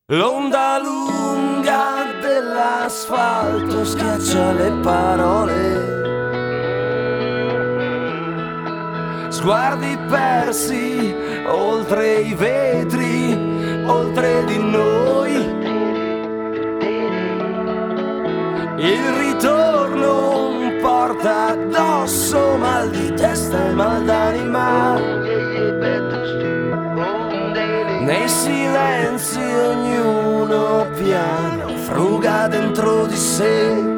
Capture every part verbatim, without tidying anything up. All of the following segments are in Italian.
L'onda lunga dell'asfalto schiaccia le parole, sguardi persi oltre i vetri, oltre di noi. Il ritorno porta addosso mal di testa e mal d'anima. Nei silenzi ognuno piano fruga dentro di sé.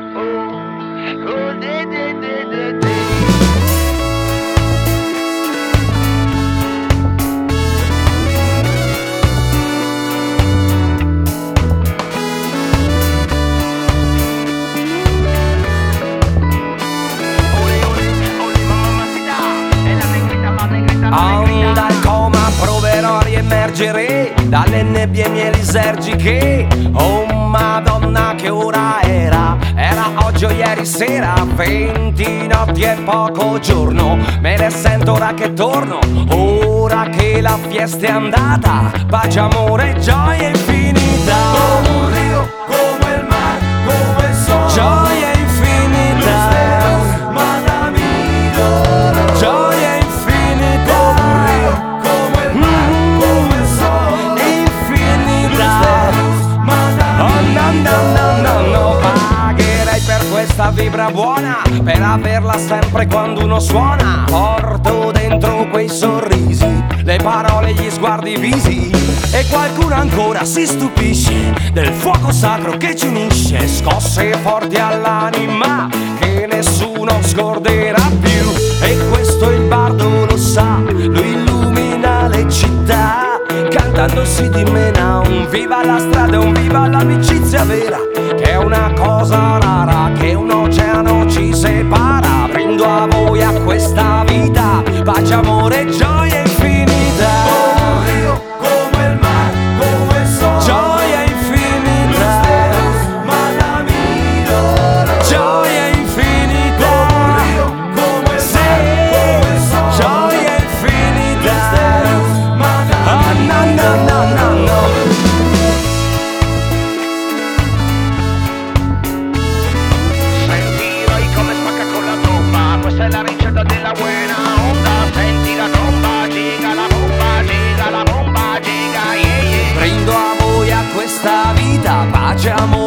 Onda al coma, proverò a riemergere dalle nebbie mielisergiche. Oh madonna, che ora era? Era oggi o ieri sera? Venti notti e poco giorno. Me ne sento ora che torno, ora che la fiesta è andata. Pace, amore e gioia infinita. Come un rio, come il mare, come il sole. Gioia infinita. Ma dammi l'oro. Gioia questa vibra buona per averla sempre quando uno suona. Porto dentro quei sorrisi, le parole, gli sguardi, i visi. E qualcuno ancora si stupisce del fuoco sacro che ci unisce. Scosse forti all'anima che nessuno scorderà più. E questo il bardo lo sa, lui illumina le città, cantando si dimena un viva la strada, un viva l'amicizia vera, che è una cosa rara, che un oceano ci separa. Brindo a voi, a questa vita, pace, amore e gioia infinita. Come un rio, come il mare, come il sole. Gioia infinita. Ma dammi l'oro. Gioia infinita. Come un rio, come il mare, come il sole. Gioia infinita. Ma dammi l'oro. No, no, no, no, no. La ricerca della buena onda, senti la tromba, giga la bomba, giga la bomba, giga, yeah, yeah. Brindo a voi, a questa vita, pace, amore